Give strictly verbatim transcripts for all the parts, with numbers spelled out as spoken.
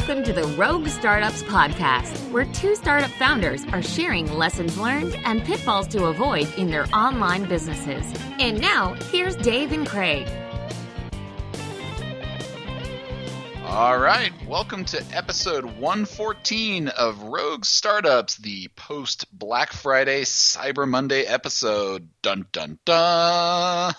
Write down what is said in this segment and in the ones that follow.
Welcome to the Rogue Startups Podcast, where two startup founders are sharing lessons learned and pitfalls to avoid in their online businesses. And now, here's Dave and Craig. All right, welcome to episode one fourteen of Rogue Startups, the post-Black Friday Cyber Monday episode. Dun, dun, dun.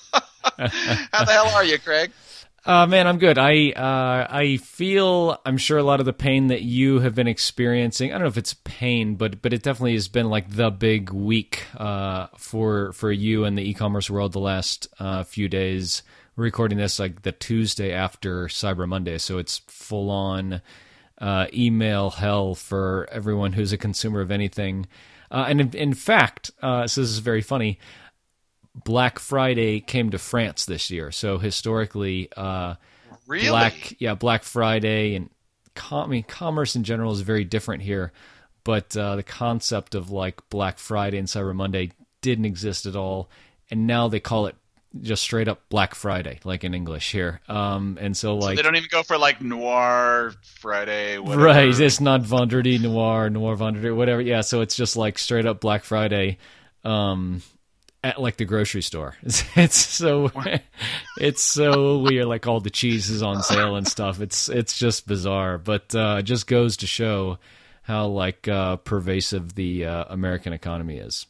How the hell are you, Craig? Uh, man, I'm good. I uh, I feel, I'm sure a lot of the pain that you have been experiencing, I don't know if it's pain, but but it definitely has been like the big week uh, for for you and the e-commerce world the last uh, few days. We're recording this like the Tuesday after Cyber Monday, so it's full-on uh, email hell for everyone who's a consumer of anything. Uh, and in, in fact, uh, so this is very funny, Black Friday came to France this year. So historically, uh, really? Black, yeah, Black Friday and com- I mean, commerce in general is very different here. But uh, the concept of like Black Friday and Cyber Monday didn't exist at all. And now they call it just straight up Black Friday, like in English here. Um, and so like... So they don't even go for like Noir Friday, whatever. Right, it's not Vendredi Noir, Noir Vendredi, whatever. Yeah, so it's just like straight up Black Friday. Um... At like the grocery store. It's, it's so it's so weird, like all the cheese is on sale and stuff. It's it's just bizarre, but uh, it just goes to show how like uh, pervasive the uh, American economy is.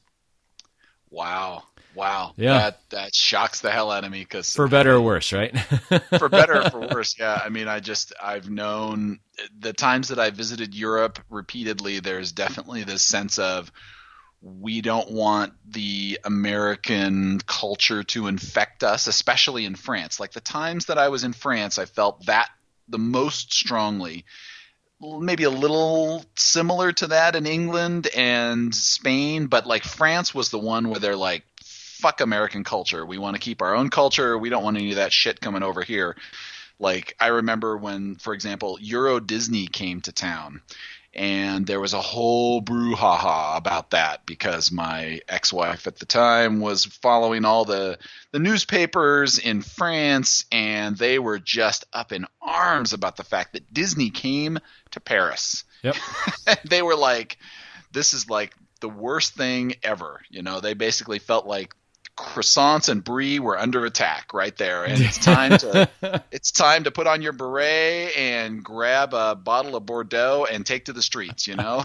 Wow. Wow. Yeah. That that shocks the hell out of me, cuz for better or worse, right? For better or for worse. Yeah. I mean, I just I've known the times that I visited Europe repeatedly, there's definitely this sense of we don't want the American culture to infect us, especially in France. Like the times that I was in France, I felt that the most strongly. Maybe a little similar to that in England and Spain, but like France was the one where they're like, fuck American culture. We want to keep our own culture. We don't want any of that shit coming over here. Like I remember when, for example, Euro Disney came to town. And there was a whole brouhaha about that because my ex-wife at the time was following all the, the newspapers in France, and they were just up in arms about the fact that Disney came to Paris. Yep. They were like, this is like the worst thing ever. You know, they basically felt like croissants and brie were under attack right there, and it's time to it's time to put on your beret and grab a bottle of Bordeaux and take to the streets, you know.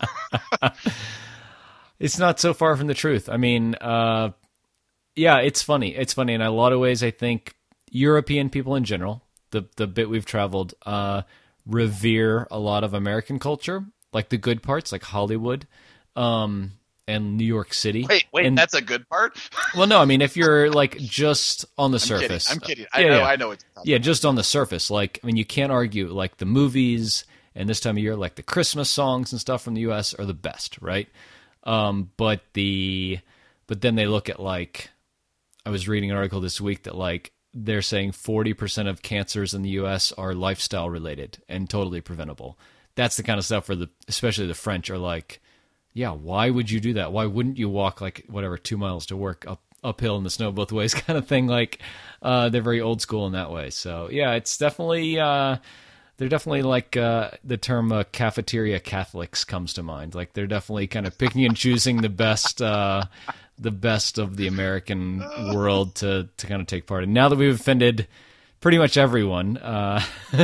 It's not so far from the truth. I mean, uh, yeah, it's funny. It's funny in a lot of ways. I think European people in general, the the bit we've traveled, uh, revere a lot of American culture, like the good parts, like Hollywood. Um, and New York City. Wait, wait, and, that's a good part? Well, no, I mean, if you're like just on the I'm surface. Kidding, I'm kidding. Yeah, I know, yeah. I know it's Yeah, just on the surface. Like, I mean, you can't argue, like, the movies and this time of year, like the Christmas songs and stuff from the U S are the best, right? Um, but the, but then they look at, like, I was reading an article this week that, like, they're saying forty percent of cancers in the U S are lifestyle related and totally preventable. That's the kind of stuff where the, especially the French are like, yeah, why would you do that? Why wouldn't you walk like whatever two miles to work up uphill in the snow both ways, kind of thing? Like uh, they're very old school in that way. So yeah, it's definitely uh, they're definitely like uh, the term uh, cafeteria Catholics comes to mind. Like they're definitely kind of picking and choosing the best uh, the best of the American world to to kind of take part in. Now that we've offended pretty much everyone. Uh,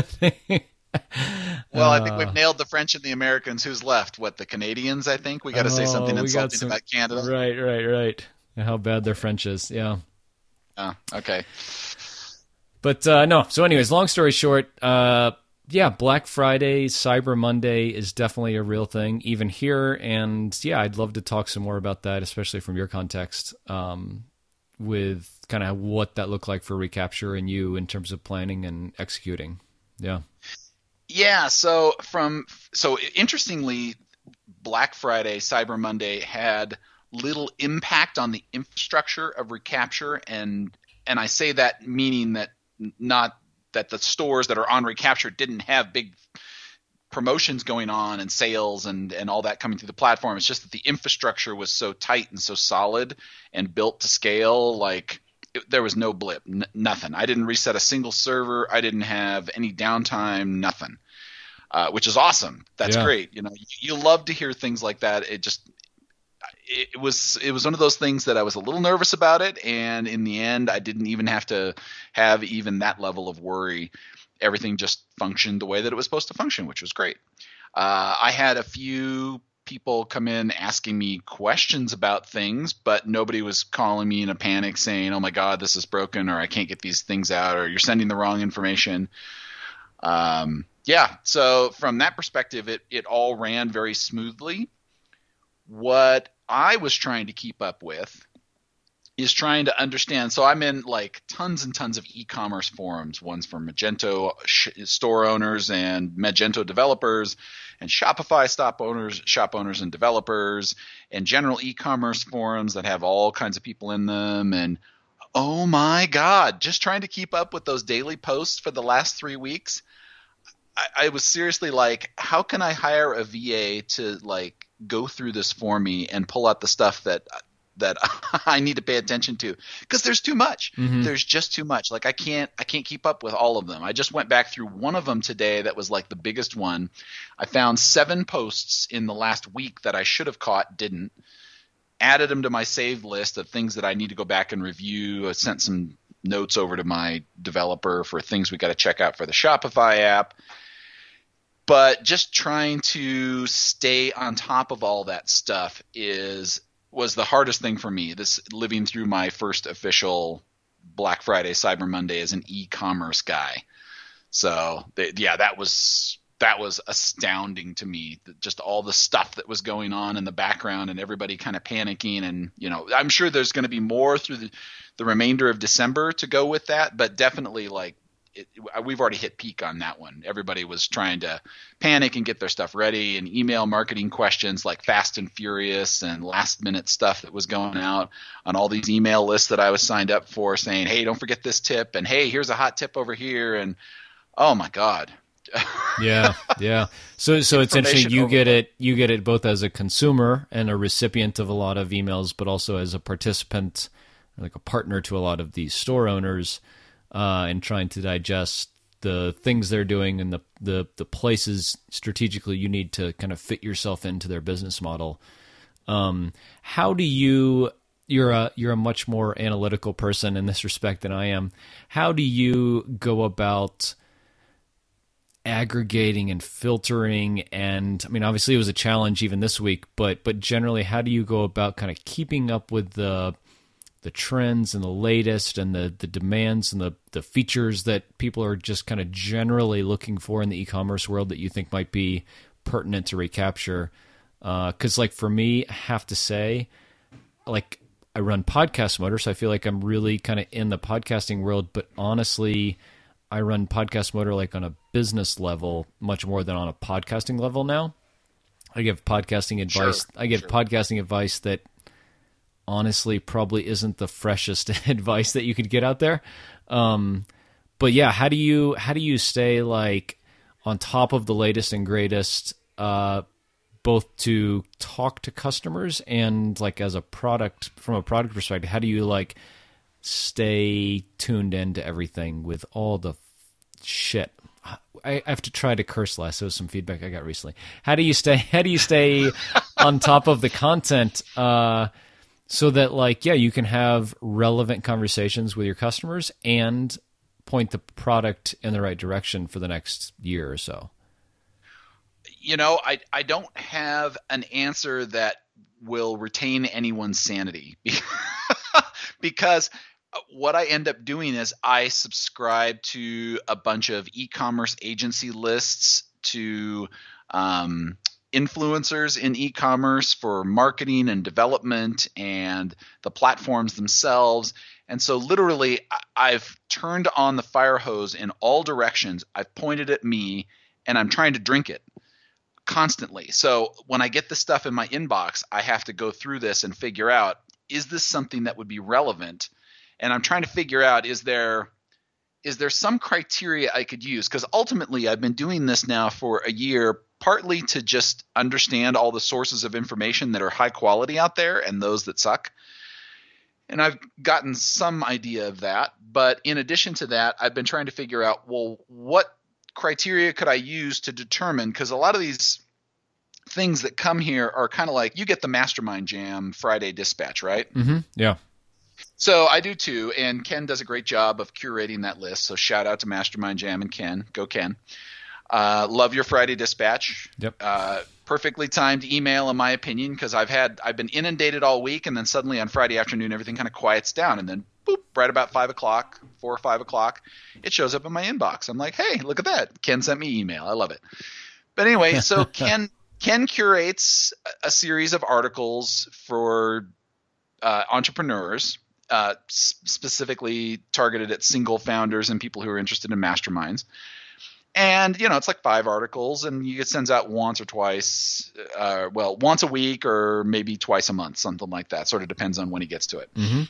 Well, I think we've nailed the French and the Americans. Who's left? What, the Canadians, I think? We got to say something oh, insulting some, about Canada. Right, right, right. How bad their French is, yeah. Oh, okay. But uh, no, so anyways, long story short, uh, yeah, Black Friday, Cyber Monday is definitely a real thing, even here. And yeah, I'd love to talk some more about that, especially from your context, um, with kind of what that looked like for Recapture and you in terms of planning and executing. Yeah. Yeah, so from so interestingly, Black Friday, Cyber Monday had little impact on the infrastructure of Recapture, and and I say that meaning that not that the stores that are on Recapture didn't have big promotions going on and sales and and all that coming through the platform. It's just that the infrastructure was so tight and so solid and built to scale, like it, there was no blip, n- nothing. I didn't reset a single server. I didn't have any downtime, nothing. uh, which is awesome. That's Yeah. great. You know, you, you love to hear things like that. It just it, it was it was one of those things that I was a little nervous about it, and in the end, I didn't even have to have even that level of worry. Everything just functioned the way that it was supposed to function, which was great. Uh, I had a few people come in asking me questions about things, but nobody was calling me in a panic saying, "Oh my God, this is broken," or "I can't get these things out," or "You're sending the wrong information." Um, yeah, so from that perspective, it it all ran very smoothly. What I was trying to keep up with is trying to understand. So I'm in like tons and tons of e-commerce forums, ones for Magento sh- store owners and Magento developers, and Shopify stop owners, shop owners and developers, and general e-commerce forums that have all kinds of people in them. And oh my God, just trying to keep up with those daily posts for the last three weeks. I, I was seriously like, how can I hire a V A to like go through this for me and pull out the stuff that that I need to pay attention to, because there's too much. Mm-hmm. There's just too much. Like I can't, I can't keep up with all of them. I just went back through one of them today. That was like the biggest one. I found seven posts in the last week that I should have caught, didn't. Added them to my saved list of things that I need to go back and review. I sent some notes over to my developer for things we got to check out for the Shopify app. But just trying to stay on top of all that stuff is was the hardest thing for me, this living through my first official Black Friday, Cyber Monday as an e-commerce guy. So yeah, that was that was astounding to me. Just all the stuff that was going on in the background and everybody kind of panicking. And, you know, I'm sure there's going to be more through the, the remainder of December to go with that, but definitely like It, we've already hit peak on that one. Everybody was trying to panic and get their stuff ready, and email marketing questions like fast and furious, and last minute stuff that was going out on all these email lists that I was signed up for saying, hey, don't forget this tip, and hey, here's a hot tip over here. And oh my God. yeah. Yeah. So, so it's interesting. You get it, you get it both as a consumer and a recipient of a lot of emails, but also as a participant, like a partner to a lot of these store owners. Uh, and trying to digest the things they're doing and the, the the places strategically you need to kind of fit yourself into their business model. Um, how do you? You're a you're a much more analytical person in this respect than I am. How do you go about aggregating and filtering? And I mean, obviously, it was a challenge even this week, but but generally, how do you go about kind of keeping up with the the trends and the latest and the, the demands and the, the features that people are just kind of generally looking for in the e-commerce world that you think might be pertinent to recapture? Because uh, like for me, I have to say, like I run Podcast Motor, so I feel like I'm really kind of in the podcasting world, but honestly, I run Podcast Motor like on a business level much more than on a podcasting level now. I give podcasting advice. Sure, I give sure. podcasting advice that honestly probably isn't the freshest advice that you could get out there. Um, but yeah, how do you, how do you stay like on top of the latest and greatest, uh, both to talk to customers and like as a product, from a product perspective, how do you like stay tuned into everything with all the shit? I have to try to curse less. That was some feedback I got recently. How do you stay, how do you stay on top of the content, uh, so that, like, yeah, you can have relevant conversations with your customers and point the product in the right direction for the next year or so? You know, I, I don't have an answer that will retain anyone's sanity because what I end up doing is I subscribe to a bunch of e-commerce agency lists, to um, influencers in e-commerce for marketing and development, and the platforms themselves. And so literally I've turned on the fire hose in all directions. I've pointed at me and I'm trying to drink it constantly. So when I get the stuff in my inbox, I have to go through this and figure out, is this something that would be relevant? And I'm trying to figure out, is there is there some criteria I could use? Because ultimately I've been doing this now for a year, partly to just understand all the sources of information that are high quality out there and those that suck. And I've gotten some idea of that. But in addition to that, I've been trying to figure out, well, what criteria could I use to determine, because a lot of these things that come here are kind of like, you get the Mastermind Jam Friday dispatch, right? Mm-hmm. Yeah. So I do too, and Ken does a great job of curating that list. So shout out to Mastermind Jam and Ken. Go Ken. Uh, love your Friday dispatch. Yep. Uh, perfectly timed email, in my opinion, because I've had I've been inundated all week, and then suddenly on Friday afternoon everything kind of quiets down, and then boop, right about five o'clock, four or five o'clock, it shows up in my inbox. I'm like, hey, look at that. Ken sent me email. I love it. But anyway, so Ken Ken curates a series of articles for uh, entrepreneurs. Uh, specifically targeted at single founders and people who are interested in masterminds. And, you know, it's like five articles, and you get sends out once or twice, uh, well, once a week or maybe twice a month, something like that. Sort of depends on when he gets to it. Mm-hmm.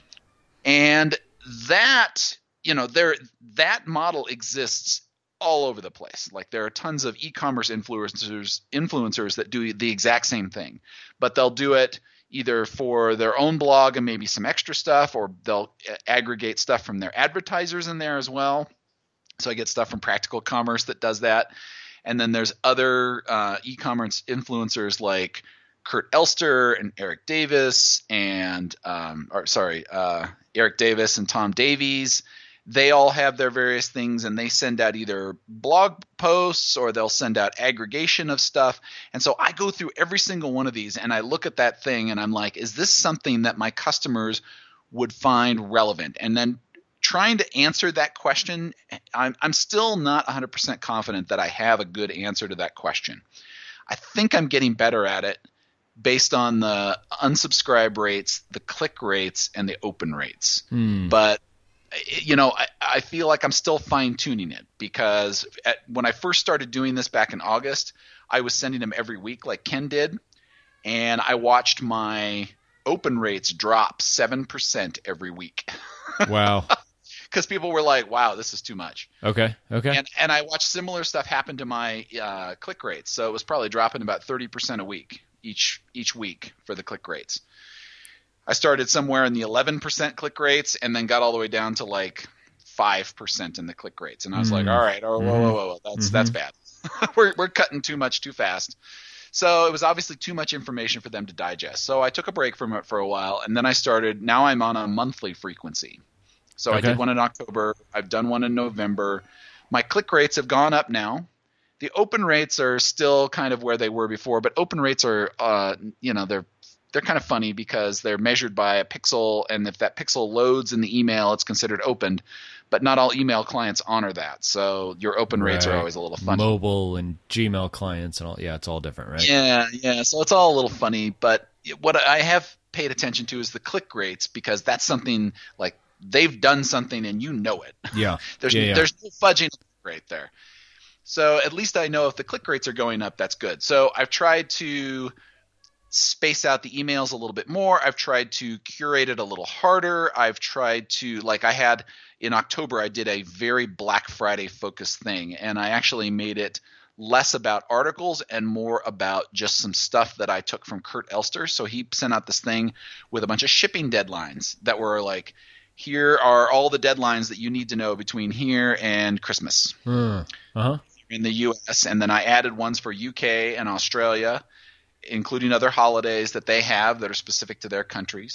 And that, you know, there that model exists all over the place. Like there are tons of e-commerce influencers influencers that do the exact same thing, but they'll do it either for their own blog and maybe some extra stuff, or they'll aggregate stuff from their advertisers in there as well. So I get stuff from Practical Commerce that does that. And then there's other uh, e-commerce influencers like Kurt Elster and Eric Davis and um, or sorry, uh, Eric Davis and Tom Davies. They all have their various things, and they send out either blog posts or they'll send out aggregation of stuff. And so I go through every single one of these and I look at that thing and I'm like, is this something that my customers would find relevant? And then trying to answer that question, I'm, I'm still not one hundred percent confident that I have a good answer to that question. I think I'm getting better at it based on the unsubscribe rates, the click rates, and the open rates. Hmm. But you know, I, I feel like I'm still fine tuning it, because at, when I first started doing this back in August, I was sending them every week like Ken did. And I watched my open rates drop seven percent every week. Wow. Because people were like, wow, this is too much. Okay. Okay. And, and I watched similar stuff happen to my uh, click rates. So it was probably dropping about thirty percent a week each, each week for the click rates. I started somewhere in the eleven percent click rates and then got all the way down to like five percent in the click rates. And I was mm. like, all right, oh, whoa, whoa, whoa, that's, mm-hmm. that's bad. we're, we're cutting too much too fast. So it was obviously too much information for them to digest. So I took a break from it for a while, and then I started, now I'm on a monthly frequency. So okay. I did one in October. I've done one in November. My click rates have gone up now. The open rates are still kind of where they were before, but open rates are, uh, you know, they're they're kind of funny because they're measured by a pixel, and if that pixel loads in the email, it's considered opened. But not all email clients honor that, so your open rates right. are always a little funny. Mobile and Gmail clients and all, yeah, it's all different, right? Yeah, yeah. So it's all a little funny, but what I have paid attention to is the click rates, because that's something like they've done something and you know it. Yeah. there's yeah, yeah. there's no fudging the click rate there. So at least I know if the click rates are going up, that's good. So I've tried to space out the emails a little bit more. I've tried to curate it a little harder. I've tried to, like I had in October, I did a very Black Friday focused thing, and I actually made it less about articles and more about just some stuff that I took from Kurt Elster. So he sent out this thing with a bunch of shipping deadlines that were like, here are all the deadlines that you need to know between here and Christmas uh, uh-huh. in the U S. And then I added ones for U K and Australia, including other holidays that they have that are specific to their countries.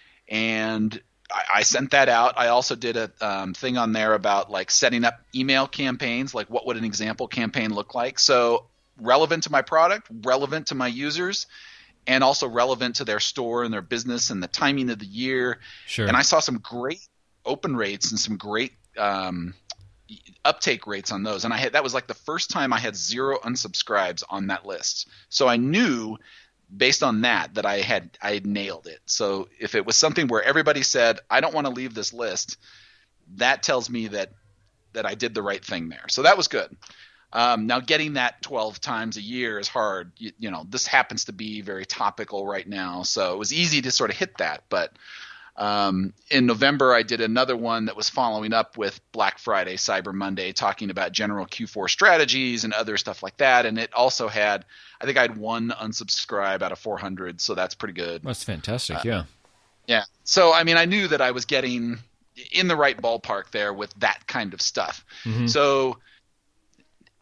And I, I sent that out. I also did a um, thing on there about like setting up email campaigns, like what would an example campaign look like. So relevant to my product, relevant to my users, and also relevant to their store and their business and the timing of the year. Sure. And I saw some great open rates and some great um, uptake rates on those. And I had, that was like the first time I had zero unsubscribes on that list. So I knew based on that that I had I had nailed it. So if it was something where everybody said, I don't want to leave this list, that tells me that that I did the right thing there. So that was good. Um, now getting that twelve times a year is hard. You, you know, this happens to be very topical right now. So it was easy to sort of hit that. But um, in November, I did another one that was following up with Black Friday, Cyber Monday, talking about general Q four strategies and other stuff like that. And it also had, I think I had one unsubscribe out of four hundred. So that's pretty good. That's fantastic. Uh, yeah. Yeah. So, I mean, I knew that I was getting in the right ballpark there with that kind of stuff. Mm-hmm. So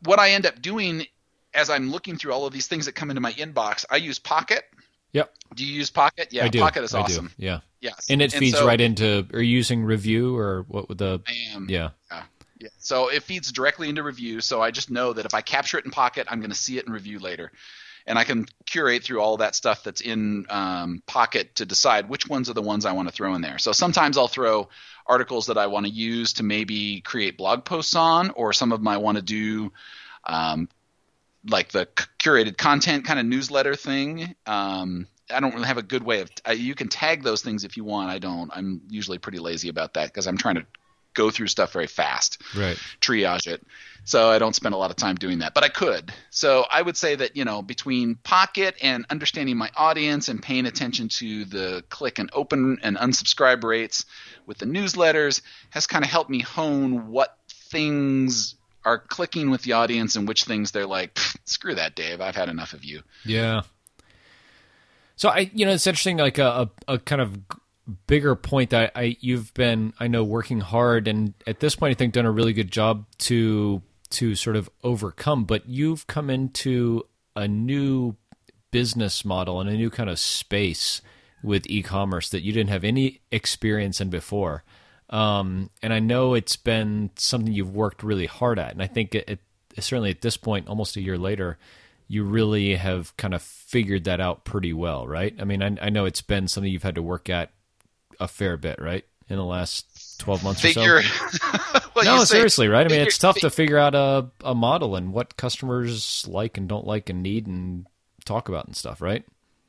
what I end up doing as I'm looking through all of these things that come into my inbox, I use Pocket. Yep. Do you use Pocket? Yeah, I do. Pocket is I awesome. Do. Yeah. Yes. And it feeds so, right into, are you using Review or what would the, I am. yeah. yeah. Yeah. So it feeds directly into Review. So I just know that if I capture it in Pocket, I'm going to see it in Review later. And I can curate through all that stuff that's in um, Pocket to decide which ones are the ones I want to throw in there. So sometimes I'll throw articles that I want to use to maybe create blog posts on, or some of them I want to do um, like the c- curated content kind of newsletter thing. Um, I don't really have a good way of uh, – you can tag those things if you want. I don't. I'm usually pretty lazy about that because I'm trying to go through stuff very fast, right? Triage it. So I don't spend a lot of time doing that, but I could. So I would say that, you know, between Pocket and understanding my audience and paying attention to the click and open and unsubscribe rates with the newsletters has kind of helped me hone what things are clicking with the audience and which things they're like, screw that, Dave, I've had enough of you. Yeah. So I, you know, it's interesting, like a, a, a kind of bigger point that I, you've been, I know, working hard and at this point, I think done a really good job to, to sort of overcome, but you've come into a new business model and a new kind of space with e-commerce that you didn't have any experience in before. Um, and I know it's been something you've worked really hard at. And I think it, it, certainly at this point, almost a year later, you really have kind of figured that out pretty well, right? I mean, I, I know it's been something you've had to work at a fair bit, right? In the last twelve months Figure. or so. well, no, say, seriously, right? I mean, figure, it's tough to figure out a, a model and what customers like and don't like and need and talk about and stuff, right?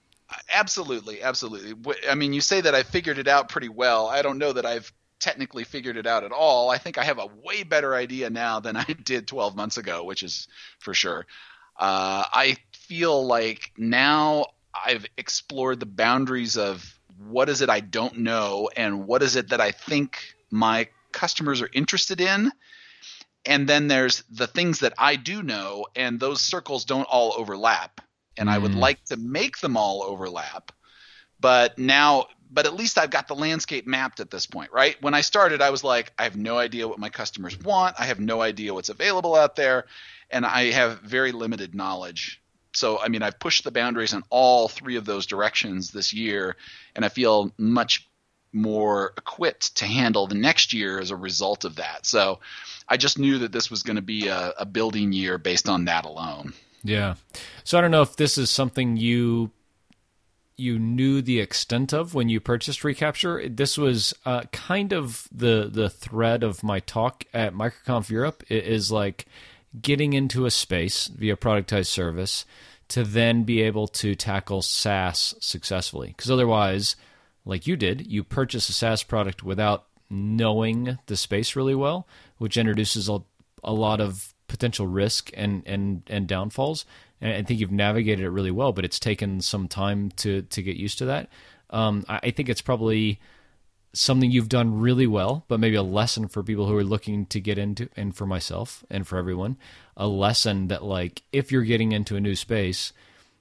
Absolutely, absolutely. I mean, you say that I figured it out pretty well. I don't know that I've technically figured it out at all. I think I have a way better idea now than I did twelve months ago, which is for sure. Uh, I feel like now I've explored the boundaries of what is it I don't know and what is it that I think my customers are interested in. And then there's the things that I do know, and those circles don't all overlap. And mm. I would like to make them all overlap. But now – but at least I've got the landscape mapped at this point, right? When I started, I was like, I have no idea what my customers want. I have no idea what's available out there. And I have very limited knowledge. So, I mean, I've pushed the boundaries in all three of those directions this year. And I feel much more equipped to handle the next year as a result of that. So I just knew that this was going to be a, a building year based on that alone. Yeah. So I don't know if this is something you – you knew the extent of when you purchased Recapture. This was uh, kind of the the thread of my talk at MicroConf Europe. It is like getting into a space via productized service to then be able to tackle SaaS successfully. Because otherwise, like you did, you purchase a SaaS product without knowing the space really well, which introduces a, a lot of potential risk and, and, and downfalls. And I think you've navigated it really well, but it's taken some time to to get used to that. Um, I, I think it's probably something you've done really well, but maybe a lesson for people who are looking to get into, and for myself and for everyone, a lesson that, like, if you're getting into a new space,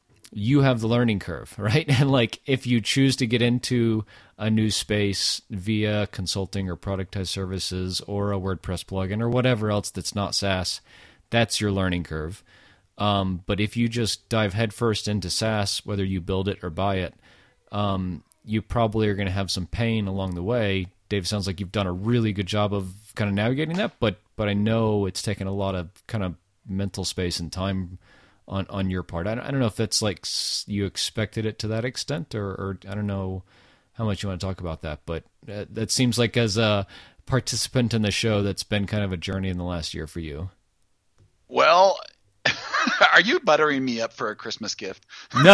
you have the learning curve, right? And like, if you choose to get into a new space via consulting or productized services or a WordPress plugin or whatever else that's not SaaS, that's your learning curve. Um, but if you just dive headfirst into SaaS, whether you build it or buy it, um, you probably are going to have some pain along the way. Dave, sounds like you've done a really good job of kind of navigating that, but but I know it's taken a lot of kind of mental space and time on, on your part. I don't, I don't know if that's like you expected it to that extent, or, or I don't know how much you want to talk about that, but uh, that seems like as a participant in the show, that's been kind of a journey in the last year for you. Well, are you buttering me up for a Christmas gift? No,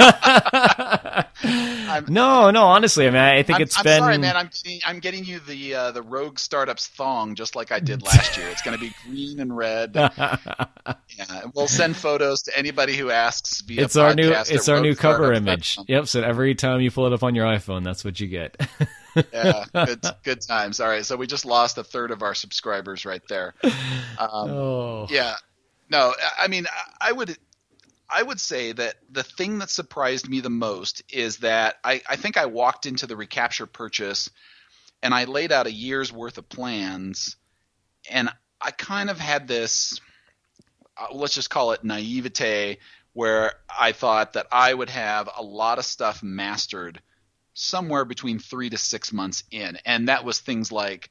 no, no. Honestly, I mean, I think I'm, it's I'm been. Sorry, man. I'm getting, I'm getting you the uh, the Rogue Startups thong, just like I did last year. It's going to be green and red. Yeah, we'll send photos to anybody who asks via It's our new. podcast It's at our new cover rogue image. startups dot com. Yep. So every time you pull it up on your iPhone, that's what you get. Yeah, good, good times. All right, so we just lost a third of our subscribers right there. Um, oh. Yeah. No, I mean, I would, I would say that the thing that surprised me the most is that I, I think I walked into the Recapture purchase and I laid out a year's worth of plans, and I kind of had this uh, let's just call it naivete, where I thought that I would have a lot of stuff mastered somewhere between three to six months in. And that was things like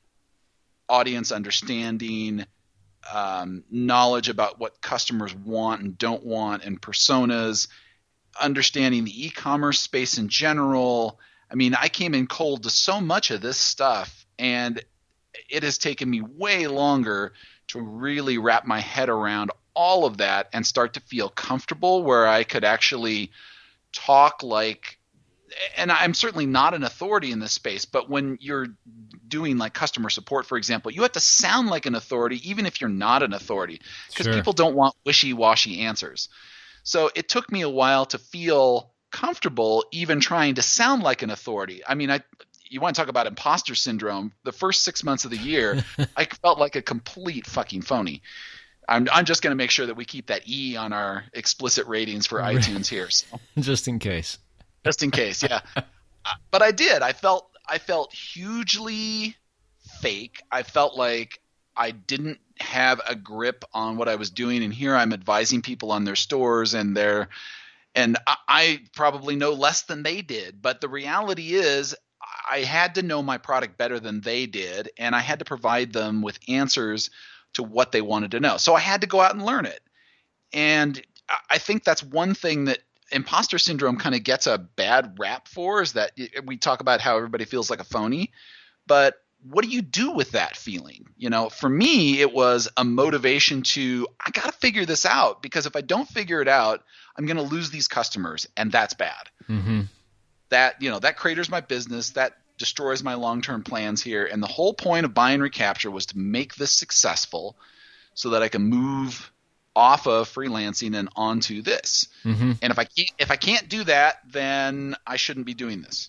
audience understanding, um, knowledge about what customers want and don't want, and personas, understanding the e-commerce space in general. I mean, I came in cold to so much of this stuff, and it has taken me way longer to really wrap my head around all of that and start to feel comfortable where I could actually talk like – and I'm certainly not an authority in this space, but when you're doing like customer support, for example, you have to sound like an authority even if you're not an authority, because Sure. people don't want wishy-washy answers. So it took me a while to feel comfortable even trying to sound like an authority. I mean, I you want to talk about imposter syndrome. The first six months of the year, I felt like a complete fucking phony. I'm, I'm just going to make sure that we keep that E on our explicit ratings for iTunes here. So. Just in case. Just in case, yeah. Uh, but I did. I felt I felt hugely fake. I felt like I didn't have a grip on what I was doing, and here I'm advising people on their stores and their and I, I probably know less than they did. But the reality is I had to know my product better than they did, and I had to provide them with answers to what they wanted to know. So I had to go out and learn it. And I think that's one thing that imposter syndrome kind of gets a bad rap for, is that we talk about how everybody feels like a phony, but what do you do with that feeling? You know, for me, it was a motivation to, I got to figure this out, because if I don't figure it out, I'm going to lose these customers, and that's bad. Mm-hmm. That, you know, that craters my business, that destroys my long-term plans here. And the whole point of Buy and Recapture was to make this successful so that I can move off of freelancing and onto this. Mm-hmm. And if I can't, if I can't do that, then I shouldn't be doing this.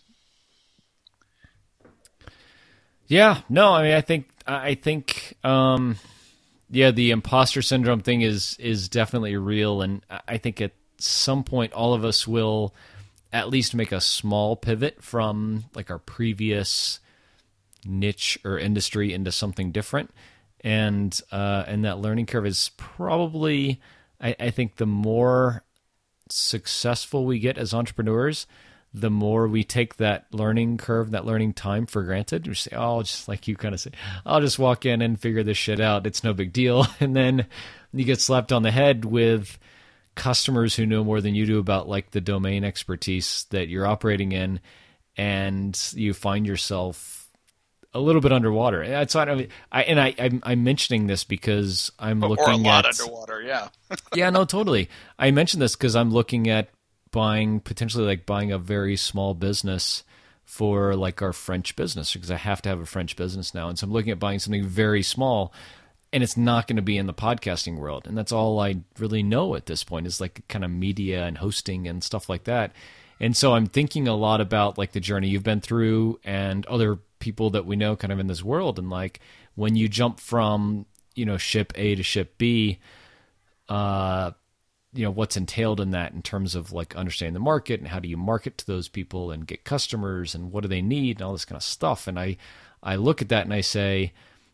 Yeah, no, I mean, I think, I think, um, yeah, the imposter syndrome thing is, is definitely real. And I think at some point, all of us will at least make a small pivot from like our previous niche or industry into something different. And, uh, and that learning curve is probably, I, I think the more successful we get as entrepreneurs, the more we take that learning curve, that learning time for granted. We say, oh, just like you kind of say, I'll just walk in and figure this shit out. It's no big deal. And then you get slapped on the head with customers who know more than you do about like the domain expertise that you're operating in, and you find yourself a little bit underwater. It's not, I, I and I, I'm, I'm mentioning this because I'm or, looking or a lot at underwater. Yeah. yeah, no, totally. I mentioned this because I'm looking at buying potentially like buying a very small business for like our French business, because I have to have a French business now. And so I'm looking at buying something very small, and it's not going to be in the podcasting world. And that's all I really know at this point, is like kind of media and hosting and stuff like that. And so I'm thinking a lot about like the journey you've been through and other people that we know kind of in this world. And like when you jump from, you know, ship A to ship B, uh, you know, what's entailed in that in terms of like understanding the market and how do you market to those people and get customers and what do they need and all this kind of stuff. And I, I look at that and I say,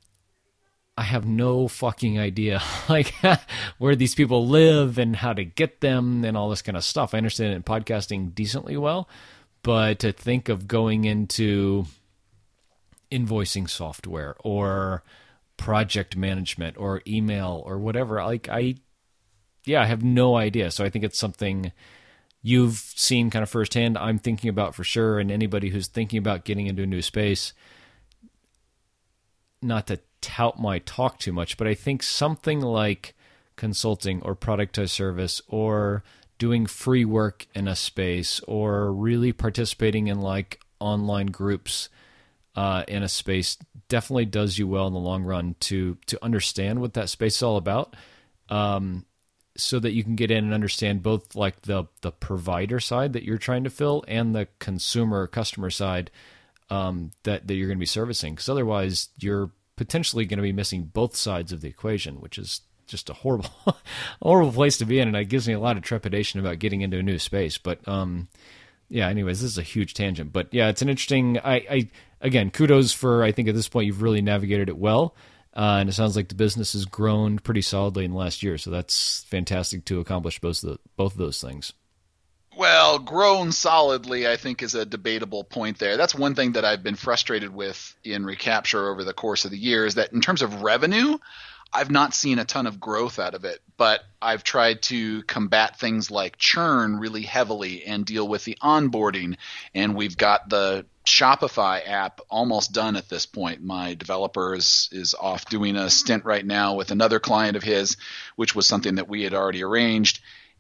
I have no fucking idea like where these people live and how to get them and all this kind of stuff. I understand it in podcasting decently well, but to think of going into invoicing software or project management or email or whatever, like I, yeah, I have no idea. So I think it's something you've seen kind of firsthand. I'm thinking about for sure. And anybody who's thinking about getting into a new space, not to tout my talk too much, but I think something like consulting or productized service or doing free work in a space or really participating in like online groups uh, in a space definitely does you well in the long run to to understand what that space is all about, um, so that you can get in and understand both like the the provider side that you're trying to fill and the consumer customer side um, that, that you're going to be servicing. Because otherwise you're potentially going to be missing both sides of the equation, which is just a horrible, horrible place to be in. And it gives me a lot of trepidation about getting into a new space. But um, yeah, anyways, this is a huge tangent. But yeah, it's an interesting, I, I again, kudos for, I think at this point you've really navigated it well. Uh, and it sounds like the business has grown pretty solidly in the last year. So that's fantastic to accomplish both of, the, both of those things. Well, grown solidly, I think, is a debatable point there. That's one thing that I've been frustrated with in Recapture over the course of the year is that in terms of revenue, I've not seen a ton of growth out of it, but I've tried to combat things like churn really heavily and deal with the onboarding. And we've got the Shopify app almost done at this point. My developer is, is off doing a stint right now with another client of his, which was something that we had already arranged.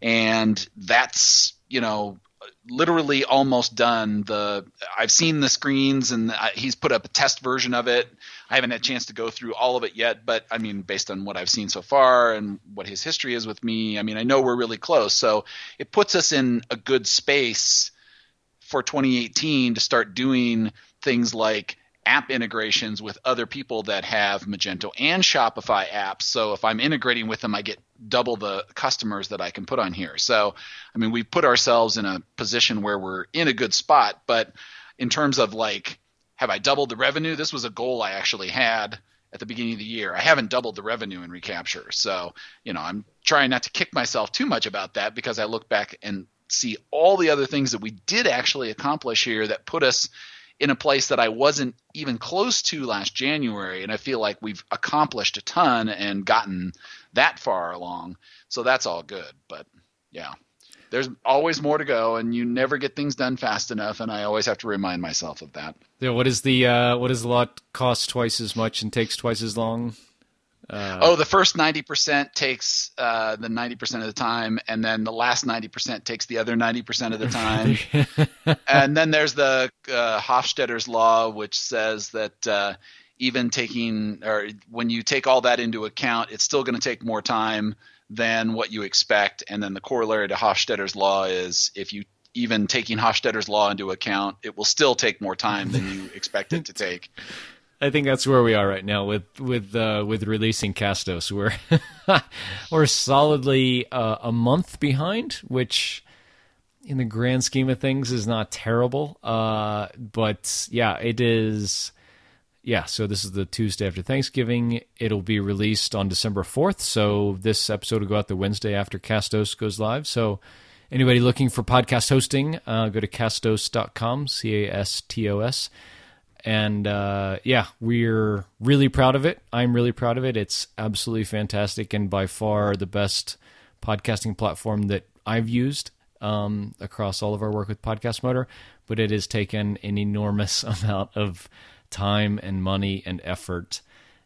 And that's, you know, literally almost done. The I've seen the screens, and I, he's put up a test version of it. I haven't had a chance to go through all of it yet, but I mean, based on what I've seen so far and what his history is with me, I mean, I know we're really close. So it puts us in a good space for twenty eighteen to start doing things like app integrations with other people that have Magento and Shopify apps. So if I'm integrating with them, I get double the customers that I can put on here. So, I mean, we put ourselves in a position where we're in a good spot, but in terms of like, have I doubled the revenue? This was a goal I actually had at the beginning of the year. I haven't doubled the revenue in Recapture. So, you know, I'm trying not to kick myself too much about that because I look back and see all the other things that we did actually accomplish here that put us in a place that I wasn't even close to last January. And I feel like we've accomplished a ton and gotten that far along. So that's all good. But yeah, there's always more to go, and you never get things done fast enough. And I always have to remind myself of that. Yeah. What is the, uh, what does a lot cost twice as much and takes twice as long? Uh, oh, the first ninety percent takes uh, the ninety percent of the time, and then the last ninety percent takes the other ninety percent of the time. And then there's the uh, Hofstadter's law, which says that uh, even taking or when you take all that into account, it's still going to take more time than what you expect. And then the corollary to Hofstadter's law is if you even taking Hofstadter's law into account, it will still take more time than you expect it to take. I think that's where we are right now with with uh, with releasing Castos. We're we're solidly uh, a month behind, which in the grand scheme of things is not terrible. Uh, but yeah, it is. Yeah, so this is the Tuesday after Thanksgiving. It'll be released on December fourth. So this episode will go out the Wednesday after Castos goes live. So anybody looking for podcast hosting, uh, go to castos dot com, C A S T O S. And uh, yeah, we're really proud of it. I'm really proud of it. It's absolutely fantastic and by far the best podcasting platform that I've used um, across all of our work with Podcast Motor. But it has taken an enormous amount of time and money and effort.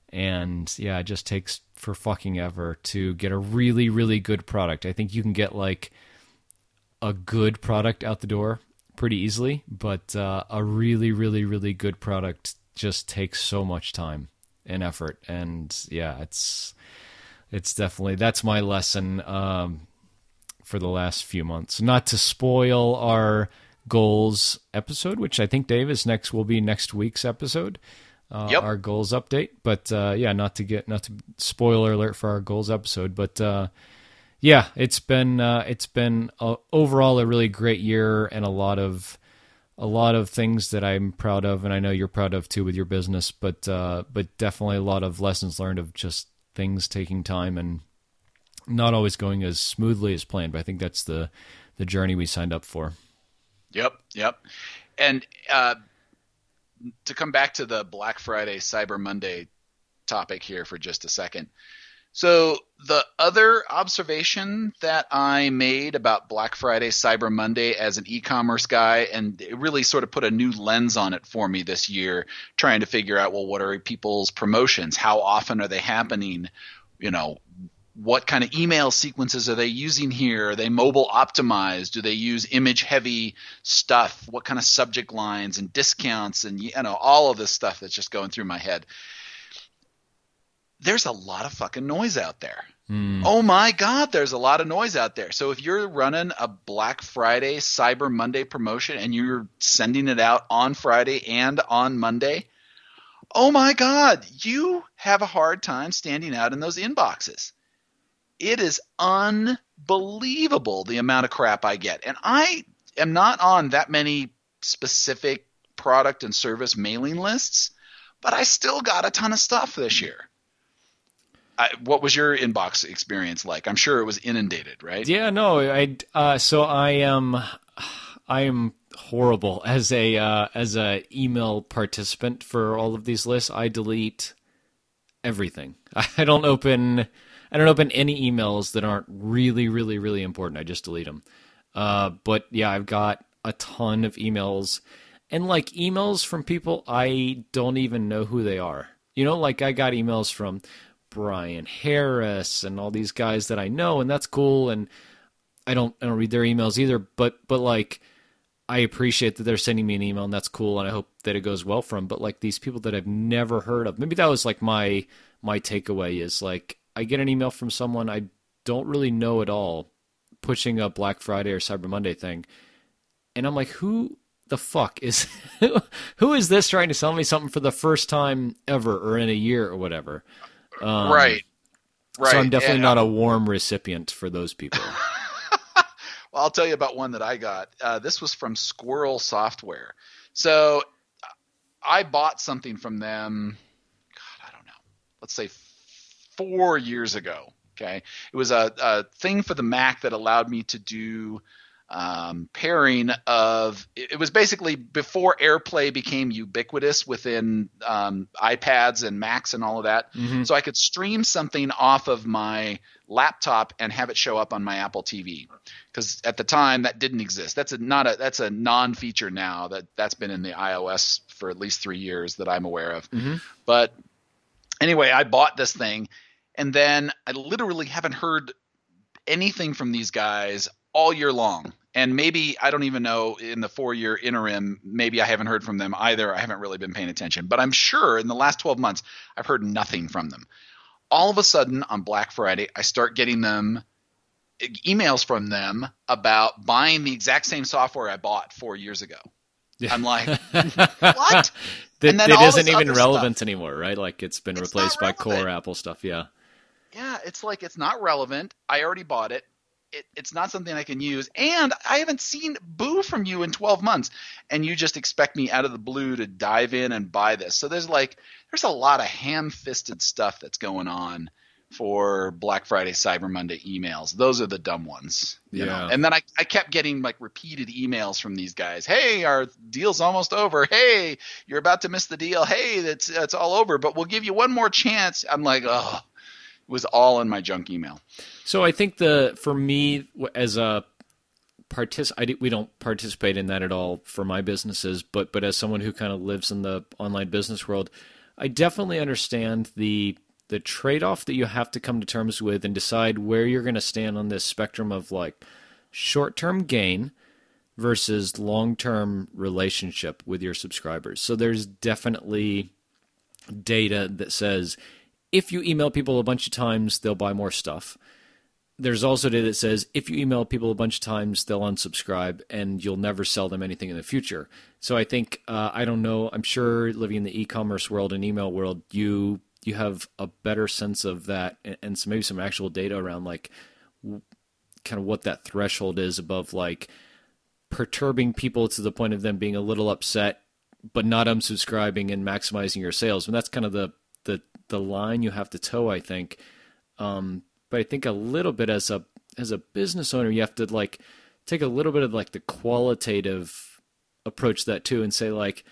And yeah, it just takes for fucking ever to get a really, really good product. I think you can get like a good product out the door pretty easily, but uh, a really, really, really good product just takes so much time and effort. And yeah, it's it's definitely, that's my lesson um, for the last few months. Not to spoil our goals episode, which I think, Dave, is next, will be next week's episode, uh, yep. Our goals update. But uh, yeah, not to get, not to spoiler alert for our goals episode, but uh, yeah, it's been uh, it's been uh, overall a really great year and a lot of a lot of things that I'm proud of, and I know you're proud of too with your business. But uh, but definitely a lot of lessons learned of just things taking time and not always going as smoothly as planned. But I think that's the the journey we signed up for. Yep, yep. And uh, to come back to the Black Friday, Cyber Monday topic here for just a second. So the other observation that I made about Black Friday, Cyber Monday as an e-commerce guy, and it really sort of put a new lens on it for me this year, trying to figure out, well, what are people's promotions? How often are they happening? You know, what kind of email sequences are they using here? Are they mobile optimized? Do they use image heavy stuff? What kind of subject lines and discounts and, you know, all of this stuff that's just going through my head. There's a lot of fucking noise out there. Mm. Oh my God, there's a lot of noise out there. So if you're running a Black Friday, Cyber Monday promotion and you're sending it out on Friday and on Monday, oh my God, you have a hard time standing out in those inboxes. It is unbelievable the amount of crap I get. And I am not on that many specific product and service mailing lists, but I still got a ton of stuff this year. I, what was your inbox experience like? I'm sure it was inundated, right? Yeah, no, I uh, so I am I am horrible as a uh, as a email participant for all of these lists. I delete everything. I don't open I don't open any emails that aren't really, really, really important. I just delete them. Uh, but yeah, I've got a ton of emails, and like emails from people I don't even know who they are. You know, like I got emails from Brian Harris and all these guys that I know, and that's cool. And I don't I don't read their emails either, but but like I appreciate that they're sending me an email, and that's cool, and I hope that it goes well for them. But like these people that I've never heard of, maybe that was like my my takeaway is like I get an email from someone I don't really know at all, pushing a Black Friday or Cyber Monday thing, and I'm like, who the fuck is who is this trying to sell me something for the first time ever or in a year or whatever? Um, right, right. So I'm definitely and, not a warm recipient for those people. Well, I'll tell you about one that I got. Uh, this was from Squirrel Software. So I bought something from them, God, I don't know, let's say four years ago. Okay. It was a, a thing for the Mac that allowed me to do um, pairing of, it was basically before AirPlay became ubiquitous within um, iPads and Macs and all of that. Mm-hmm. So I could stream something off of my laptop and have it show up on my Apple T V. Because at the time that didn't exist. That's a not a that's a non-feature now. That that's been in the iOS for at least three years that I'm aware of. Mm-hmm. But anyway, I bought this thing, and then I literally haven't heard anything from these guys all year long. And maybe, I don't even know, in the four-year interim, maybe I haven't heard from them either. I haven't really been paying attention. But I'm sure in the last twelve months, I've heard nothing from them. All of a sudden, on Black Friday, I start getting them emails from them about buying the exact same software I bought four years ago. Yeah. I'm like, what? That it isn't even relevant stuff anymore, right? Like it's been it's replaced by core Apple stuff. Yeah. Yeah. It's like, it's not relevant. I already bought it. It, it's not something I can use. And I haven't seen boo from you in twelve months. And you just expect me out of the blue to dive in and buy this. So there's like, there's a lot of ham-fisted stuff that's going on for Black Friday, Cyber Monday emails. Those are the dumb ones. You yeah. know? And then I, I kept getting like repeated emails from these guys. Hey, our deal's almost over. Hey, you're about to miss the deal. Hey, that's it's all over, but we'll give you one more chance. I'm like, oh, it was all in my junk email. So I think the for me as a partic- I, we don't participate in that at all for my businesses, but but as someone who kind of lives in the online business world, I definitely understand the the trade-off that you have to come to terms with and decide where you're going to stand on this spectrum of like short-term gain versus long-term relationship with your subscribers. So there's definitely data that says if you email people a bunch of times, they'll buy more stuff. There's also data that says if you email people a bunch of times, they'll unsubscribe and you'll never sell them anything in the future. So I think, uh, I don't know, I'm sure living in the e-commerce world and email world, you you have a better sense of that and, and some, maybe some actual data around like w- kind of what that threshold is above like perturbing people to the point of them being a little upset, but not unsubscribing and maximizing your sales. And that's kind of the, the, the line you have to toe, I think. Um, but I think a little bit as a, as a business owner, you have to like take a little bit of like the qualitative approach to that too and say like,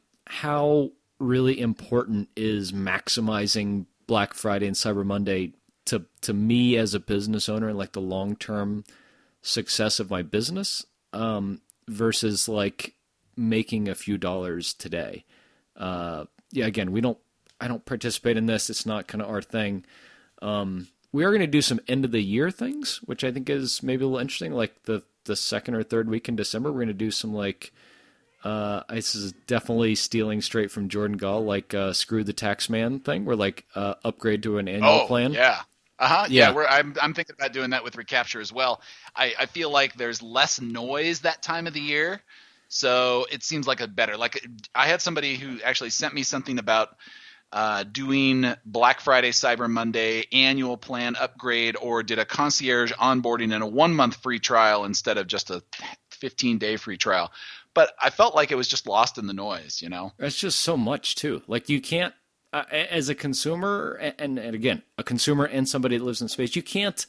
how really important is maximizing Black Friday and Cyber Monday to to me as a business owner and like the long-term success of my business um, versus like making a few dollars today. Uh, yeah, again, we don't, I don't participate in this. It's not kind of our thing. Um, we are going to do some end of the year things, which I think is maybe a little interesting. Like the, the second or third week in December, we're going to do some like, Uh, this is definitely stealing straight from Jordan Gall, like uh, screw the tax man thing, where like uh, upgrade to an annual oh, plan. Yeah. Uh-huh. Yeah, yeah we're, I'm I'm thinking about doing that with Recapture as well. I, I feel like there's less noise that time of the year, so it seems like a better. Like I had somebody who actually sent me something about uh, doing Black Friday, Cyber Monday annual plan upgrade, or did a concierge onboarding and a one month free trial instead of just a fifteen day free trial. But I felt like it was just lost in the noise, you know? It's just so much, too. Like, you can't uh, as a consumer, and, and again, a consumer and somebody that lives in space, you can't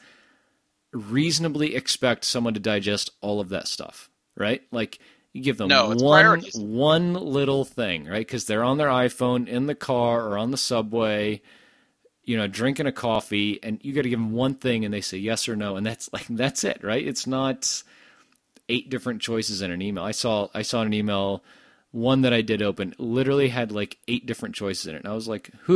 reasonably expect someone to digest all of that stuff, right? Like, you give them No, it's one priorities. one little thing, right? Because they're on their iPhone in the car or on the subway, you know, drinking a coffee, and you got to give them one thing, and they say yes or no, and that's like that's it, right? It's not eight different choices in an email. I saw I saw an email, one that I did open, literally had like eight different choices in it, and I was like, who?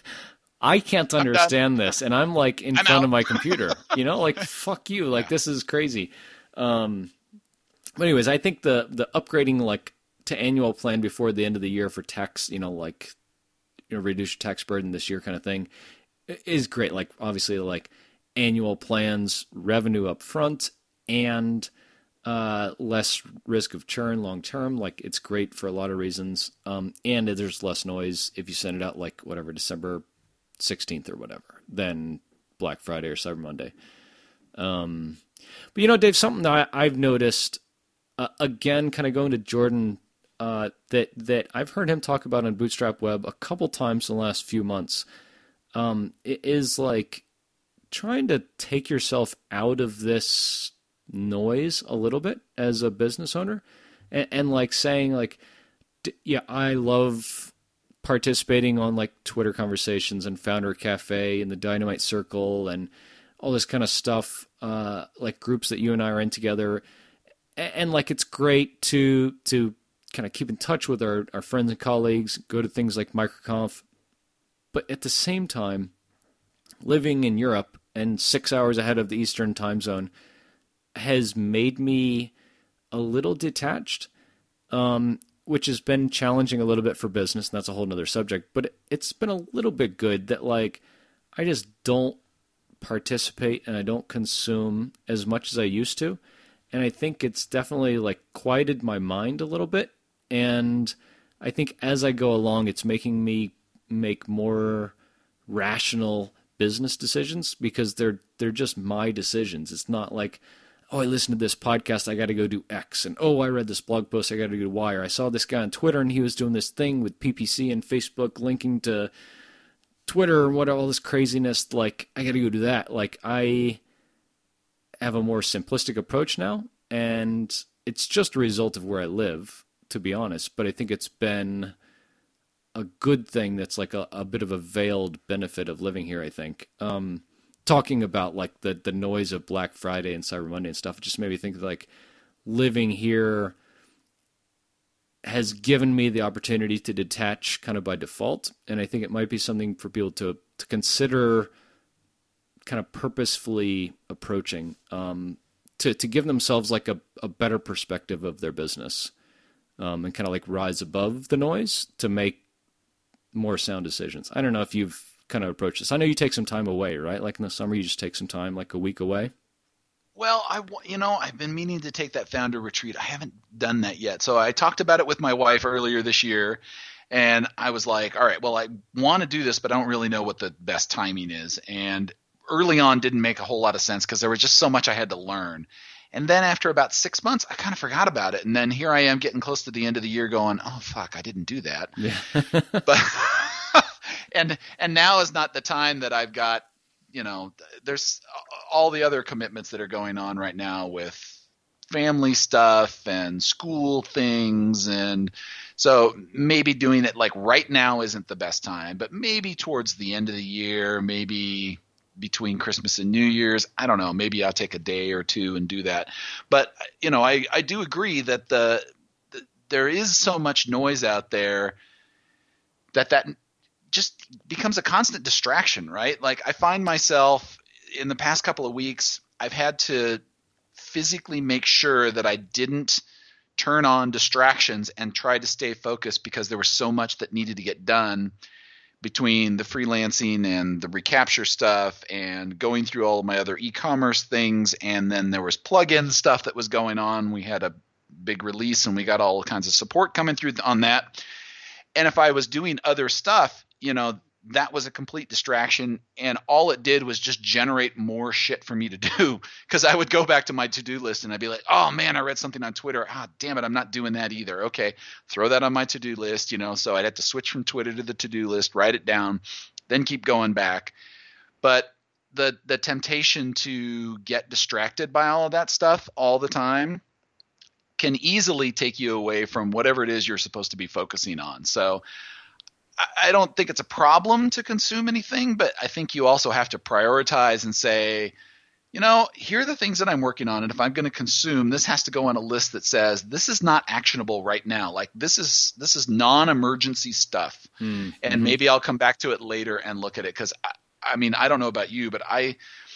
I can't understand this, and I'm like in I'm front out. of my computer, you know, like fuck you, like this is crazy. Um, but anyways, I think the the upgrading like to annual plan before the end of the year for tax, you know, like you know, reduce your tax burden this year kind of thing is great. Like obviously, like annual plans, revenue up front, and uh, less risk of churn long term. Like it's great for a lot of reasons, um, and there's less noise if you send it out like whatever December sixteenth or whatever than Black Friday or Cyber Monday. Um, but you know, Dave, something that I, I've noticed uh, again, kind of going to Jordan, uh, that that I've heard him talk about on Bootstrap Web a couple times in the last few months, um, it is like trying to take yourself out of this noise a little bit as a business owner, and, and like saying like, yeah, I love participating on like Twitter conversations and Founder Cafe and the Dynamite Circle and all this kind of stuff, uh, like groups that you and I are in together. And, and like, it's great to, to kind of keep in touch with our, our friends and colleagues, go to things like MicroConf. But at the same time, living in Europe and six hours ahead of the Eastern time zone has made me a little detached. Um, which has been challenging a little bit for business, and that's a whole nother subject, but it's been a little bit good that like, I just don't participate and I don't consume as much as I used to. And I think it's definitely like quieted my mind a little bit. And I think as I go along, it's making me make more rational business decisions because they're, they're just my decisions. It's not like, oh, I listened to this podcast, I got to go do X. And, oh, I read this blog post, I got to do Y. Or I saw this guy on Twitter, and he was doing this thing with P P C and Facebook linking to Twitter and what all this craziness. Like, I got to go do that. Like, I have a more simplistic approach now, and it's just a result of where I live, to be honest. But I think it's been a good thing that's like a, a bit of a veiled benefit of living here, I think. Um Talking about like the, the noise of Black Friday and Cyber Monday and stuff, it just made me think of like living here has given me the opportunity to detach kind of by default. And I think it might be something for people to, to consider kind of purposefully approaching, um, to, to give themselves like a, a better perspective of their business, um, and kind of like rise above the noise to make more sound decisions. I don't know if you've kind of approach this. I know you take some time away, right? Like in the summer, you just take some time, like a week away. Well, I, you know, I've been meaning to take that founder retreat. I haven't done that yet. So I talked about it with my wife earlier this year, and I was like, all right, well, I want to do this, but I don't really know what the best timing is. And early on didn't make a whole lot of sense because there was just so much I had to learn. And then after about six months, I kind of forgot about it. And then here I am getting close to the end of the year going, oh, fuck, I didn't do that. Yeah. But and and now is not the time that I've got, you know, there's all the other commitments that are going on right now with family stuff and school things. And so maybe doing it like right now isn't the best time, but maybe towards the end of the year, maybe between Christmas and New Year's, I don't know, maybe I'll take a day or two and do that. But, you know, I, I do agree that the, the there is so much noise out there that that just becomes a constant distraction, right? Like I find myself in the past couple of weeks, I've had to physically make sure that I didn't turn on distractions and try to stay focused because there was so much that needed to get done between the freelancing and the recapture stuff and going through all of my other e-commerce things. And then there was plugin stuff that was going on. We had a big release and we got all kinds of support coming through on that. And if I was doing other stuff, you know, that was a complete distraction, and all it did was just generate more shit for me to do, because I would go back to my to-do list and I'd be like, oh man, I read something on Twitter. Ah, damn it, I'm not doing that either. Okay, throw that on my to-do list, you know. So I'd have to switch from Twitter to the to-do list, write it down, then keep going back. But the the temptation to get distracted by all of that stuff all the time can easily take you away from whatever it is you're supposed to be focusing on. So I don't think it's a problem to consume anything, but I think you also have to prioritize and say, you know, here are the things that I'm working on, and if I'm going to consume, this has to go on a list that says this is not actionable right now. Like this is this is non-emergency stuff, mm-hmm. and maybe I'll come back to it later and look at it, because I, I mean, I don't know about you, but I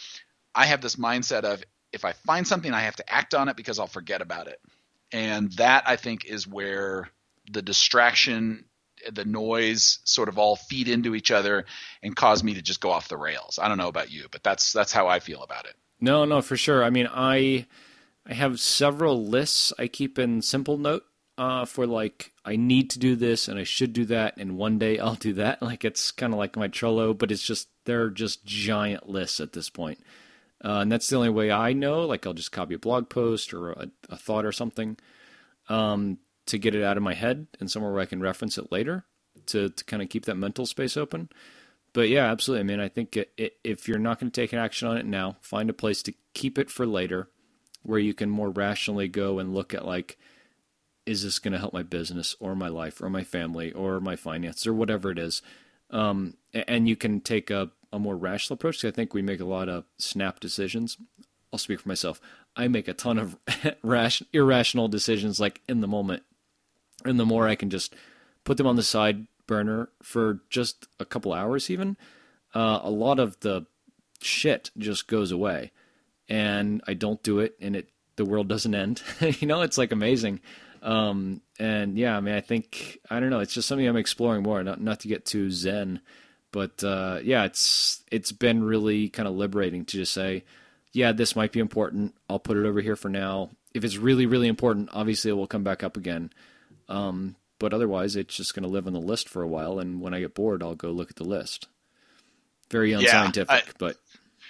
I have this mindset of if I find something, I have to act on it because I'll forget about it, and that I think is where the distraction, the noise sort of all feed into each other and cause me to just go off the rails. I don't know about you, but that's that's how I feel about it. No, no, for sure. I mean, I I have several lists I keep in Simple Note uh, for like I need to do this and I should do that, and one day I'll do that. Like it's kind of like my Trello, but it's just they're just giant lists at this point. Uh, and that's the only way I know. Like I'll just copy a blog post or a, a thought or something. Um, to get it out of my head and somewhere where I can reference it later to, to kind of keep that mental space open. But yeah, absolutely. I mean, I think it, it, if you're not going to take an action on it now, find a place to keep it for later where you can more rationally go and look at like, is this going to help my business or my life or my family or my finances or whatever it is? Um, and you can take a, a more rational approach. So I think we make a lot of snap decisions. I'll speak for myself. I make a ton of rash, irrational decisions like in the moment. And the more I can just put them on the side burner for just a couple hours even, uh, a lot of the shit just goes away. And I don't do it, and it the world doesn't end. You know, it's like amazing. Um, and yeah, I mean, I think, I don't know, it's just something I'm exploring more, not not to get too zen. But uh, yeah, it's it's been really kind of liberating to just say, yeah, this might be important. I'll put it over here for now. If it's really, really important, obviously it will come back up again. Um, but otherwise, it's just going to live on the list for a while, and when I get bored, I'll go look at the list. Very unscientific, yeah, I, but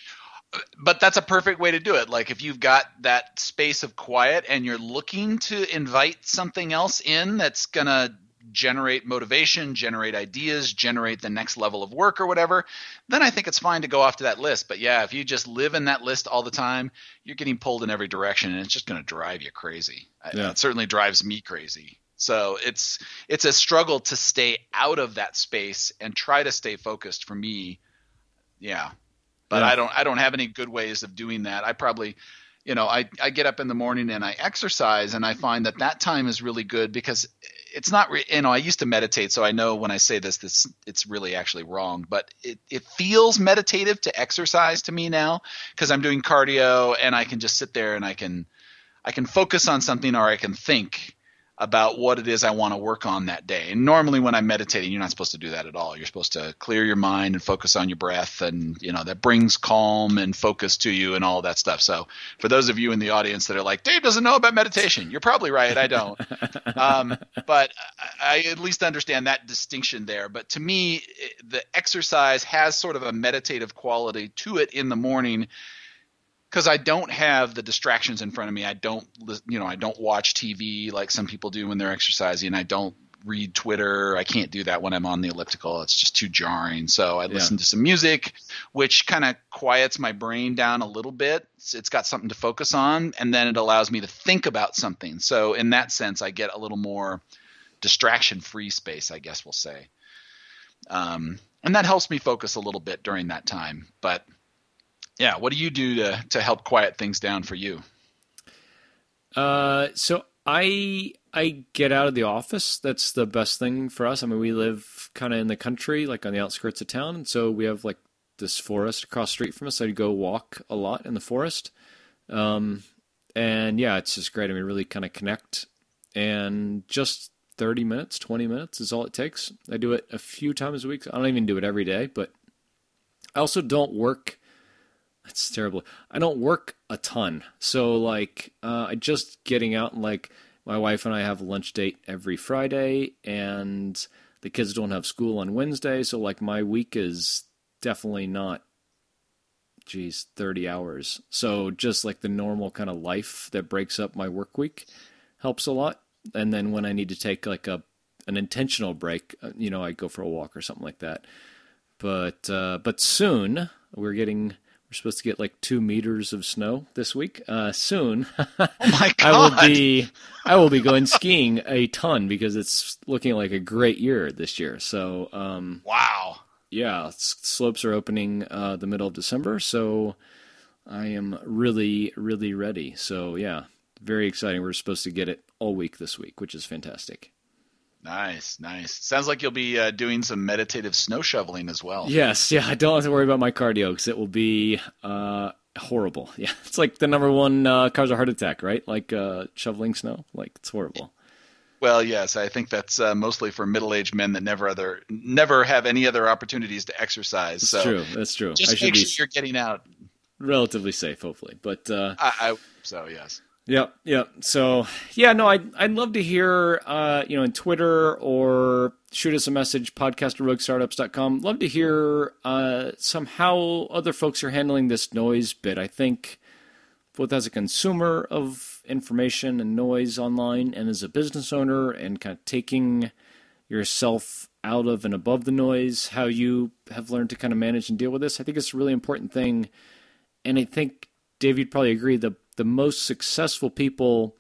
but that's a perfect way to do it. Like if you've got that space of quiet and you're looking to invite something else in that's going to generate motivation, generate ideas, generate the next level of work or whatever, then I think it's fine to go off to that list. But yeah, if you just live in that list all the time, you're getting pulled in every direction, and it's just going to drive you crazy. Yeah. It certainly drives me crazy. So it's it's a struggle to stay out of that space and try to stay focused for me. Yeah. But yeah. I don't I don't have any good ways of doing that. I probably, you know, I, I get up in the morning and I exercise, and I find that that time is really good because it's not, re- you know, I used to meditate, so I know when I say this, this it's really actually wrong, but it, it feels meditative to exercise to me now because I'm doing cardio and I can just sit there and I can I can focus on something, or I can think about what it is I want to work on that day. And normally when I'm meditating, you're not supposed to do that at all. You're supposed to clear your mind and focus on your breath, and you know that brings calm and focus to you and all that stuff. So for those of you in the audience that are like, Dave doesn't know about meditation, you're probably right. I don't. um, but I at least understand that distinction there. But to me, the exercise has sort of a meditative quality to it in the morning, because I don't have the distractions in front of me. I don't, you know, I don't watch T V like some people do when they're exercising. I don't read Twitter. I can't do that when I'm on the elliptical. It's just too jarring. So I listen yeah. to some music, which kind of quiets my brain down a little bit. It's, it's got something to focus on, and then it allows me to think about something. So in that sense, I get a little more distraction-free space, I guess we'll say. Um, and that helps me focus a little bit during that time. But yeah, what do you do to to help quiet things down for you? Uh, so I I get out of the office. That's the best thing for us. I mean, we live kind of in the country, like on the outskirts of town, and so we have like this forest across the street from us. I go walk a lot in the forest, um, and yeah, it's just great. I mean, really kind of connect, and just thirty minutes, twenty minutes is all it takes. I do it a few times a week. I don't even do it every day, but I also don't work. That's terrible. I don't work a ton. So like, uh, I just getting out, and like my wife and I have a lunch date every Friday, and the kids don't have school on Wednesday, so like my week is definitely not, geez, thirty hours. So just like the normal kind of life that breaks up my work week helps a lot. And then when I need to take like a an intentional break, you know, I go for a walk or something like that. But uh, but soon we're getting. We're supposed to get like two meters of snow this week. Uh, soon, oh my God. I will be I will be going skiing a ton because it's looking like a great year this year. So, um, wow, yeah, slopes are opening uh, the middle of December, so I am really, really ready. So, yeah, very exciting. We're supposed to get it all week this week, which is fantastic. Nice, nice. Sounds like you'll be uh, doing some meditative snow shoveling as well. Yes, yeah. I don't have to worry about my cardio because it will be uh, horrible. Yeah, it's like the number one uh, cause a heart attack, right? Like uh, shoveling snow. Like it's horrible. Well, yes, I think that's uh, mostly for middle-aged men that never other never have any other opportunities to exercise. That's so true. That's true. Just I should make be sure you're getting out. Relatively safe, hopefully. But uh, I, I so yes. Yep, yep. So, yeah, no, I'd, I'd love to hear, uh, you know, in Twitter or shoot us a message, podcast at rogue startups dot com. Love to hear uh, somehow other folks are handling this noise bit. I think both as a consumer of information and noise online and as a business owner and kind of taking yourself out of and above the noise, how you have learned to kind of manage and deal with this. I think it's a really important thing. And I think, Dave, you'd probably agree, the the most successful people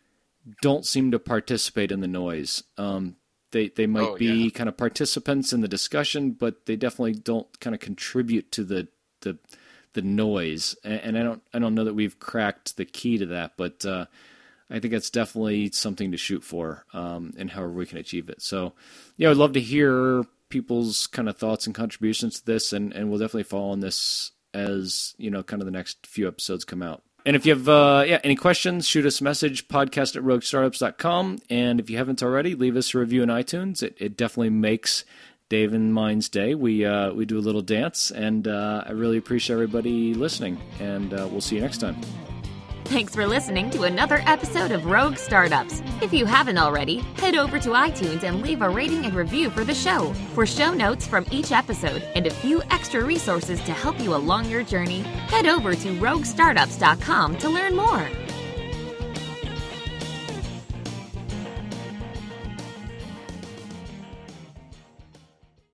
don't seem to participate in the noise. Um, they they might oh, be yeah. kind of participants in the discussion, but they definitely don't kind of contribute to the the the noise. And, and I don't I don't know that we've cracked the key to that, but uh, I think that's definitely something to shoot for, um, and however we can achieve it. So, yeah, I'd love to hear people's kind of thoughts and contributions to this, and, and we'll definitely follow on this as, you know, kind of the next few episodes come out. And if you have uh, yeah any questions, shoot us a message, podcast at rogue startups dot com. And if you haven't already, leave us a review in iTunes. It, it definitely makes Dave and mine's day. We uh, we do a little dance, and uh, I really appreciate everybody listening. And uh, we'll see you next time. Thanks for listening to another episode of Rogue Startups. If you haven't already, head over to iTunes and leave a rating and review for the show. For show notes from each episode and a few extra resources to help you along your journey, head over to rogue startups dot com to learn more.